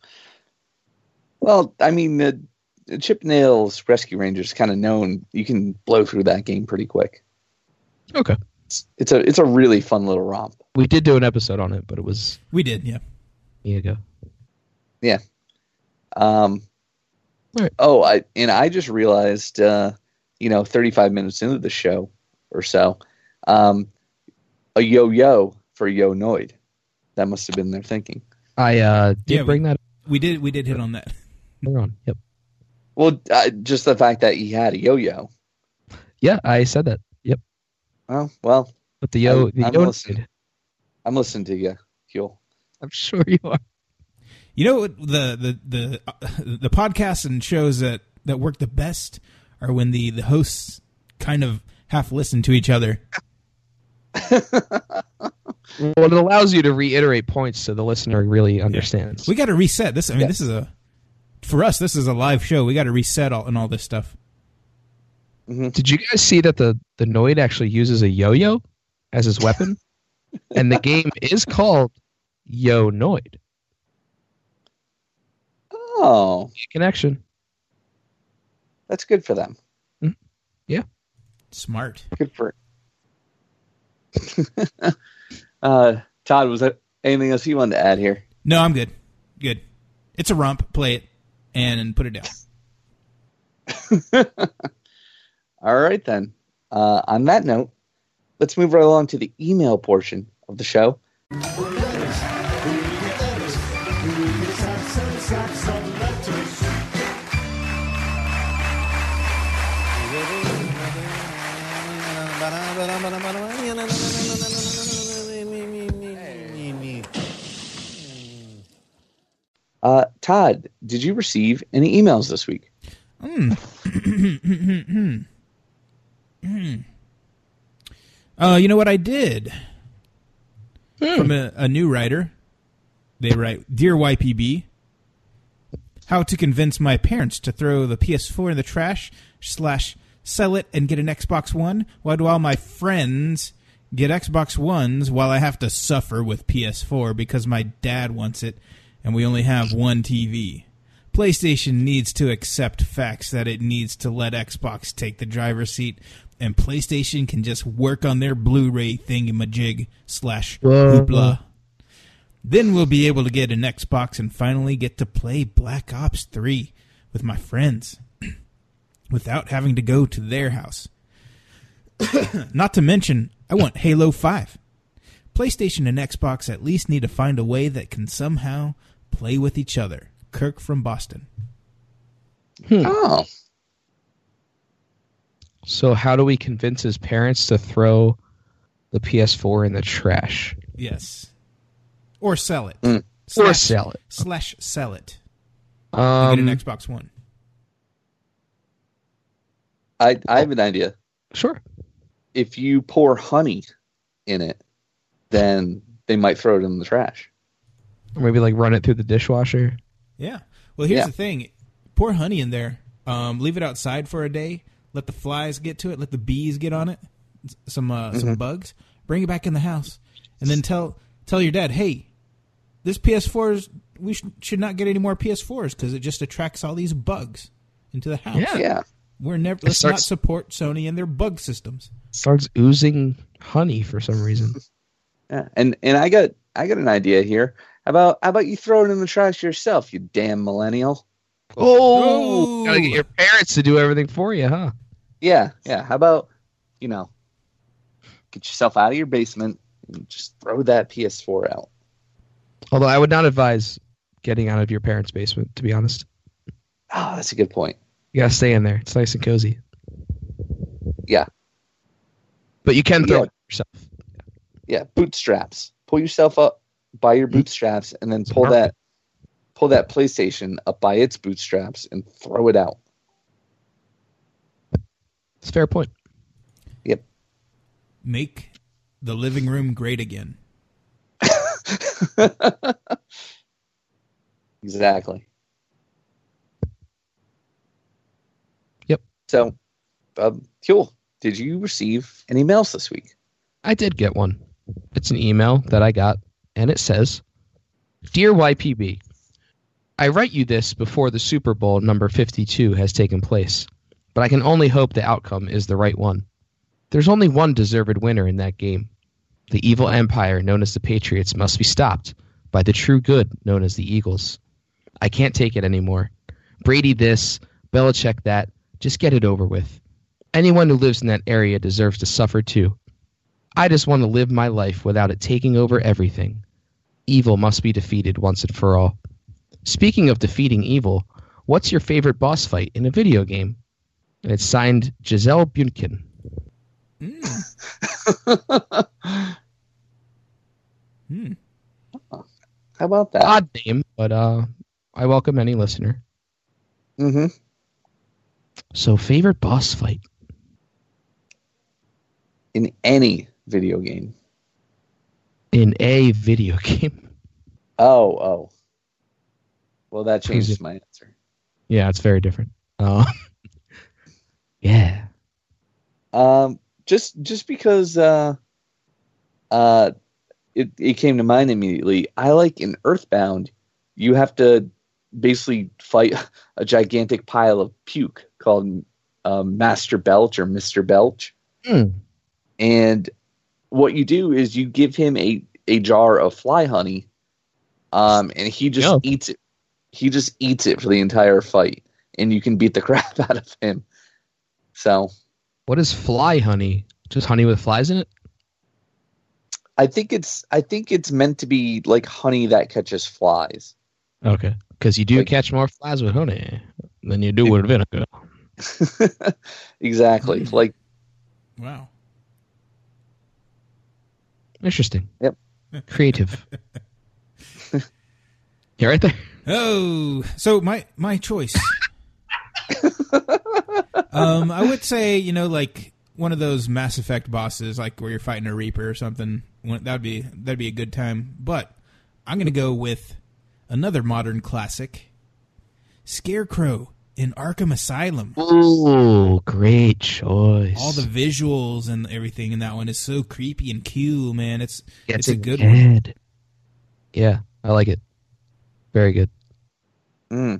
well, I mean, the, the Chip Nails Rescue Rangers kind of known. You can blow through that game pretty quick. Okay, It's a it's a really fun little romp. we did do an episode on it, but it was We did, yeah. a year ago. Yeah. Um. Right. Oh, I and I just realized, uh, you know, thirty-five minutes into the show or so, um, a yo-yo for Yo Noid. That must have been their thinking. I uh, did Yeah, we- bring that We did we did hit on that. later on. Yep. Well, uh, just the fact that he had a yo-yo. Yeah, I said that. Yep. Oh, well, But the yo, I'm- the I'm yo, listening. I'm listening to you, Huel. I'm sure you are. You know what the the the uh, the podcasts and shows that, that work the best are when the, the hosts kind of half listen to each other. Well, it allows you to reiterate points so the listener really understands. We got to reset this. I mean, Yeah. this is a for us. This is a live show. We got to reset all and all this stuff. Did you guys see that the, the Noid actually uses a yo-yo as his weapon? And the game is called Yo Noid. Oh, Connection. that's good for them. Yeah. Smart. Good for. uh, Todd, was there anything else you wanted to add here? No, I'm good. Good. It's a romp. Play it and put it down. All right, then. Uh, on that note, let's move right along to the email portion of the show. Uh, Todd, did you receive any emails this week? Uh, you know what I did? From a, a new writer. They write, Dear Y P B, how to convince my parents to throw the P S four in the trash slash sell it and get an Xbox One, while while my friends get Xbox Ones while I have to suffer with P S four because my dad wants it and we only have one T V. PlayStation needs to accept facts that it needs to let Xbox take the driver's seat, and PlayStation can just work on their Blu-ray thingamajig slash hoopla. Then we'll be able to get an Xbox and finally get to play Black Ops three with my friends without having to go to their house. Not to mention, I want Halo five. PlayStation and Xbox at least need to find a way that can somehow play with each other. Kirk from Boston. Hmm. Oh. So how do we convince his parents to throw the P S four in the trash? Yes. Or sell it. Mm. Slash, or sell it. Slash sell it. Um, get an Xbox One. I I have an idea. Sure. If you pour honey in it, then they might throw it in the trash. Or maybe like run it through the dishwasher. Yeah. Well, here's yeah. the thing. Pour honey in there. Um, leave it outside for a day. Let the flies get to it. Let the bees get on it. Some uh, mm-hmm. some bugs. Bring it back in the house, and then tell tell your dad, hey, this P S four is we sh- should not get any more P S fours because it just attracts all these bugs into the house. Yeah. yeah. We're never. Let's starts, not support Sony and their bug systems. Starts oozing honey for some reason. Yeah. And and I got I got an idea here. How about how about you throw it in the trash yourself, you damn millennial? Oh, gotta get your parents to do everything for you, huh? Yeah, yeah. How about, you know, get yourself out of your basement and just throw that P S four out. Although I would not advise getting out of your parents' basement, to be honest. Oh, that's a good point. You gotta stay in there. It's nice and cozy. Yeah. But you can throw yeah. it yourself. Yeah, bootstraps. Pull yourself up by your bootstraps and then pull that pull that PlayStation up by its bootstraps and throw it out. It's a fair point. Yep. Make the living room great again. Exactly. Yep. So, um, cool. Did you receive any mails this week? I did get one. It's an email that I got, and it says, Dear Y P B, I write you this before the Super Bowl number fifty-two has taken place, but I can only hope the outcome is the right one. There's only one deserved winner in that game. The evil empire known as the Patriots must be stopped by the true good known as the Eagles. I can't take it anymore. Brady this, Belichick that, just get it over with. Anyone who lives in that area deserves to suffer too. I just want to live my life without it taking over everything. Evil must be defeated once and for all. Speaking of defeating evil, what's your favorite boss fight in a video game? And it's signed Giselle Bündchen. Mm. hmm. How about that? Odd name, but uh, I welcome any listener. Mm-hmm. So, favorite boss fight? In any video game. In a video game. Oh, oh. Well, that changes my answer. Yeah, it's very different. Uh, yeah. Um, just just because uh, uh, it it came to mind immediately. I like in Earthbound, you have to basically fight a gigantic pile of puke called um, Master Belch or Mister Belch. Mm. And what you do is you give him a, a jar of fly honey, um, and he just yeah. eats it. He just eats it for the entire fight, and you can beat the crap out of him. So, what is fly honey? Just honey with flies in it? I think it's I think it's meant to be like honey that catches flies. Okay, because you do like, catch more flies with honey than you do with vinegar. Exactly. Mm. Like, wow. Interesting. Yep. Creative. You're right there. Oh, so my my choice. um, I would say, you know, like one of those Mass Effect bosses, like where you're fighting a Reaper or something. That'd be that'd be a good time. But I'm gonna go with another modern classic, Scarecrow in Arkham Asylum. Ooh, great choice. All the visuals and everything in that one is so creepy and cool, man. It's Gets it's a good one. Yeah, I like it. Very good. Mm.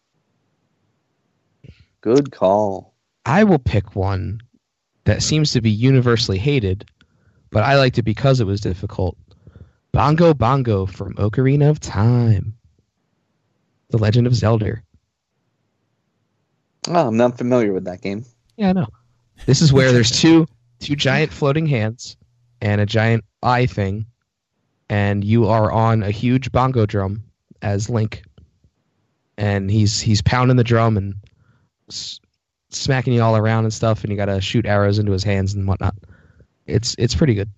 Good call. I will pick one that seems to be universally hated, but I liked it because it was difficult. Bongo Bongo from Ocarina of Time. The Legend of Zelda. Oh, I'm not familiar with that game. Yeah, I know. This is where there's two two giant floating hands and a giant eye thing, and you are on a huge bongo drum as Link, and he's he's pounding the drum and s- smacking you all around and stuff, and you got to shoot arrows into his hands and whatnot. It's it's pretty good.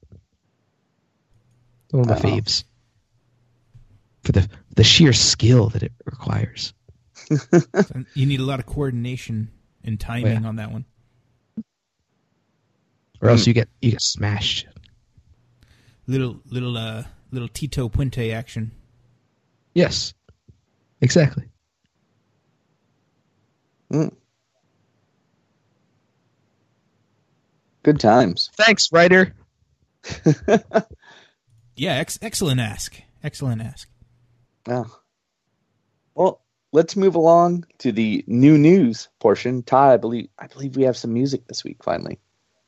One of my Oh. faves for the the sheer skill that it requires. You need a lot of coordination and timing Yeah. on that one. Or else you get you get smashed. Little little uh little Tito Puente action. Yes, exactly. Mm. Good times. Thanks, writer. Yeah, ex- excellent ask. Excellent ask. Oh. Well, let's move along to the new news portion. Ty, I believe I believe we have some music this week finally.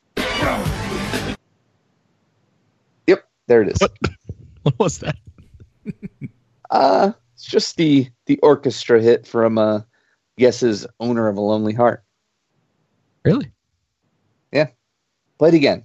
Yep, there it is. What? What was that? Uh, it's just the the orchestra hit from uh Yes's Owner of a Lonely Heart. Really? Yeah. Play it again.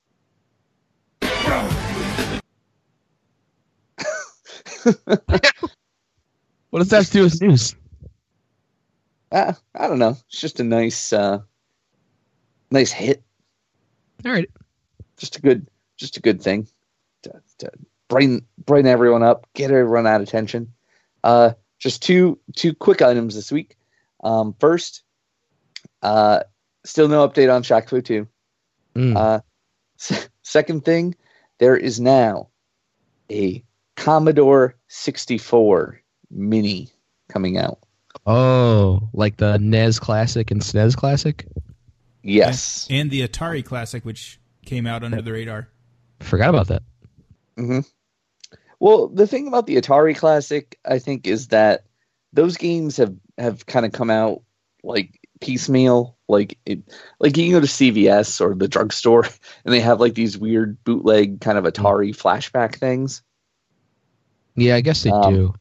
What does that have to do with news? Uh, I don't know. It's just a nice uh nice hit. All right. Just a good just a good thing. To, to brighten brighten everyone up, get everyone out of tension. Uh just two two quick items this week. Um first, uh still no update on Shaq Fu two. Mm. Uh, s- second thing, there is now a Commodore sixty-four Mini coming out. Oh, like the N E S Classic and S N E S Classic? Yes. And the Atari Classic, which came out under the radar. Forgot about that. hmm Well, the thing about the Atari Classic, I think, is that those games have, have kind of come out like piecemeal. Like it, like you can go to C V S or the drugstore, and they have like these weird bootleg kind of Atari flashback things. Yeah, I guess they Um, do.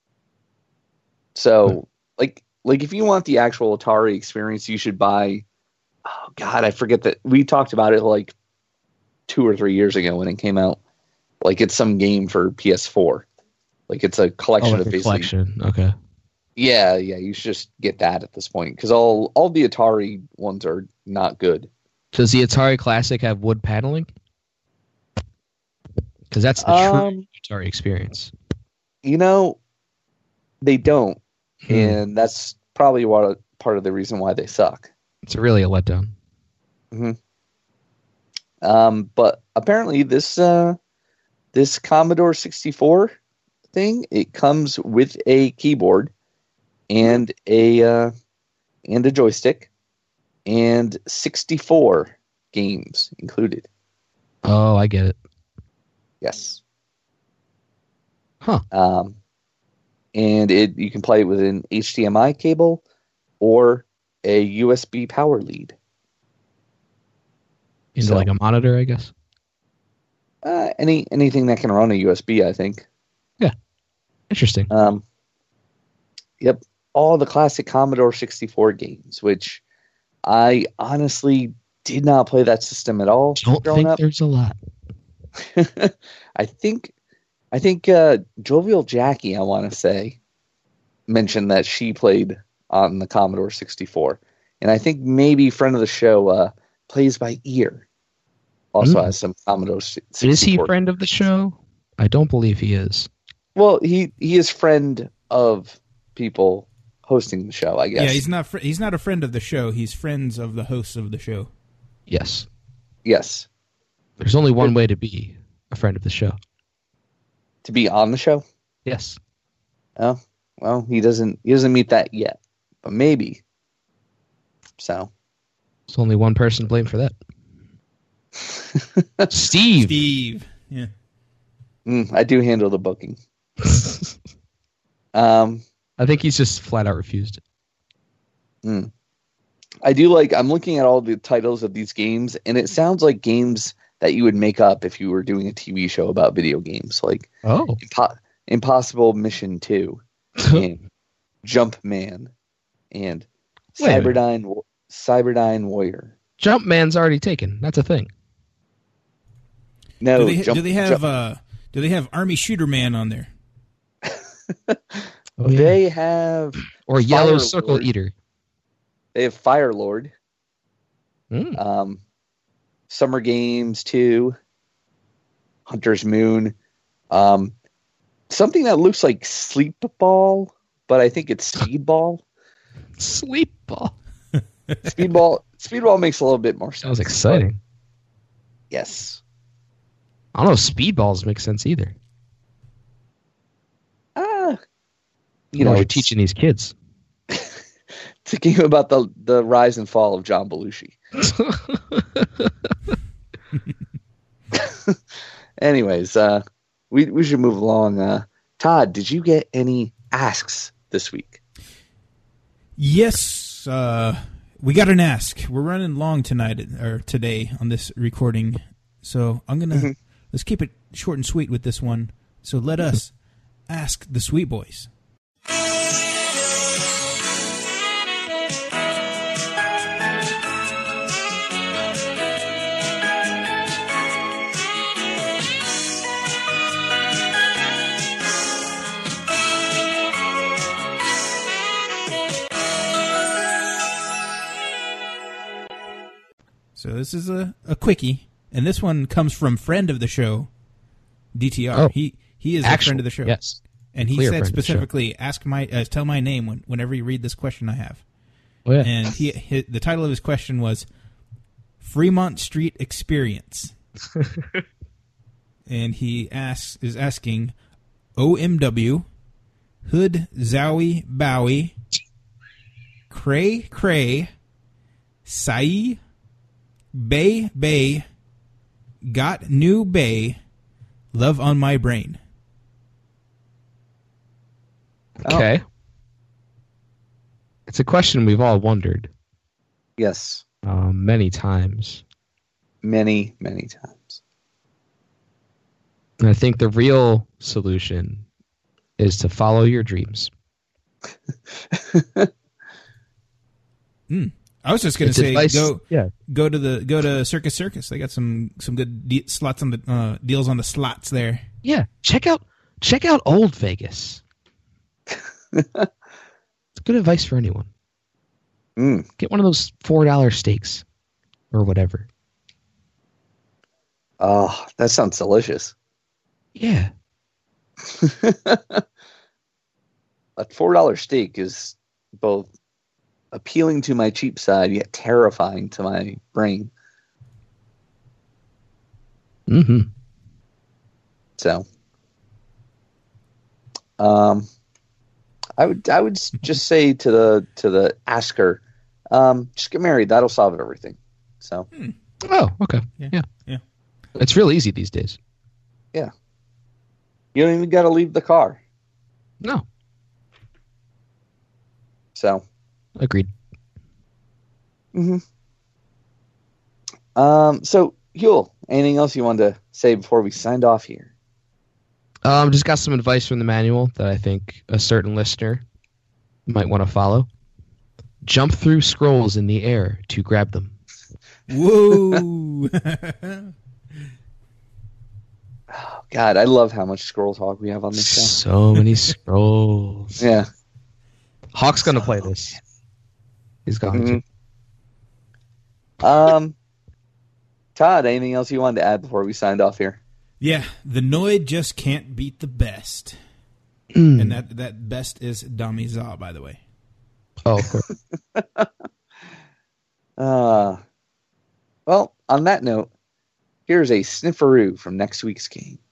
So, like, like if you want the actual Atari experience, you should buy. Oh God, I forget that we talked about it like two or three years ago when it came out. Like it's some game for P S four. Like it's a Oh, collection like of a basically. collection. Okay. Yeah, yeah. You should just get that at this point because all all the Atari ones are not good. Does the Atari Classic have wood paneling? Because that's the Um, true Atari experience. You know, they don't, Hmm. and that's probably what part of the reason why they suck. It's really a letdown. Um, but apparently this uh, this Commodore sixty-four thing, it comes with a keyboard and a uh, and a joystick and sixty-four games included. Oh, I get it. Yes. Huh. Um, and it you can play it with an H D M I cable or a U S B power lead. Into So- like a monitor, I guess. Uh, any anything that can run a U S B, I think. Interesting. Um, yep, all the classic Commodore sixty-four games, which I honestly did not play that system at all Don't growing think up. there's a lot. I think, I think uh, Jovial Jackie, I want to say, mentioned that she played on the Commodore sixty-four, and I think maybe friend of the show, uh, Plays by Ear, also Mm. has some Commodore sixty-four. Is he friend of the show? I don't believe he is. Well, he he is friend of people hosting the show, I guess. Yeah, he's not fr- he's not a friend of the show. He's friends of the hosts of the show. Yes. Yes, There's only one way to be a friend of the show. to be on the show. Yes. Oh, well, he doesn't he doesn't meet that yet, but maybe. So, There's only one person to blame for that. Steve. Steve. Yeah. mm, I do handle the booking. Um, I think he's just flat out refused. Hmm. I do like, I'm looking at all the titles of these games, and it sounds like games that you would make up if you were doing a T V show about video games, like Oh. Impo- Impossible Mission two, and Jumpman, and Wait a minute. Cyberdyne, Cyberdyne Warrior. Jumpman's already taken. That's a thing. No, do they, jump, do they have jump, uh, do they have Army Shooter Man on there? Oh, yeah. They have Or Yellow Fire Circle Lord. Eater. They have Fire Lord, Mm. um, Summer Games two, Hunter's Moon, um, something that looks like Sleep Ball, but I think it's Speedball. Sleep ball. Speedball, Speedball makes a little bit more sense. Sounds exciting. Yes. I don't know if speedballs make sense either. Ah, you You know, know, you're it's, teaching these kids. it's a game about the the rise and fall of John Belushi. Anyways, uh, we we should move along. Uh, Todd, did you get any asks this week? Yes, uh, we got an ask. We're running long tonight or today on this recording, so I'm gonna Mm-hmm. let's keep it short and sweet with this one. So let us ask the Sweet Boys. So this is a, a quickie, and this one comes from friend of the show, D T R. Oh. he he is Actual, a friend of the show. Yes. And he Clear said friend of the show. specifically, "Ask my uh, tell my name when, whenever you read this question I have." Oh, yeah. And he, he the title of his question was Fremont Street Experience, and he asks is asking O M W, Hood Zowie Bowie, Cray Cray, Sai, Bay Bay, Got New Bay, Love on My Brain. Okay. It's a question we've all wondered Yes, um, many times. many many times. And I think the real solution is to follow your dreams. Mm. I was just going It's to say advice- go yeah. go to the go to Circus Circus. They got some some good de- slots on the uh, deals on the slots there. Yeah. Check out check out Old Vegas. It's good advice for anyone. Mm. Get one of those four dollar steaks or whatever. Oh, that sounds delicious. Yeah. A four dollar steak is both appealing to my cheap side yet terrifying to my brain. Mm-hmm. So, um, I would I would just say to the to the asker, um, just get married. That'll solve everything. So, Oh, okay. Yeah. Yeah. Yeah. It's real easy these days. yeah, you don't even got to leave the car. No. So, Agreed. mm-hmm. um, so Huel, anything else you wanted to say before we signed off here? Um, just got some advice from the manual that I think a certain listener might want to follow. Jump through scrolls in the air to grab them. Whoa! Oh, God, I love how much scroll talk we have on this show. So many scrolls. Yeah. Hawk's gonna play this. He's going Mhm. Um, Todd, anything else you wanted to add before we signed off here? Yeah, the Noid just can't beat the best, to. Mm. and that that best is Dami Za, by the way. Oh, of course. Uh, well, on that note, here's a snifferoo from next week's game.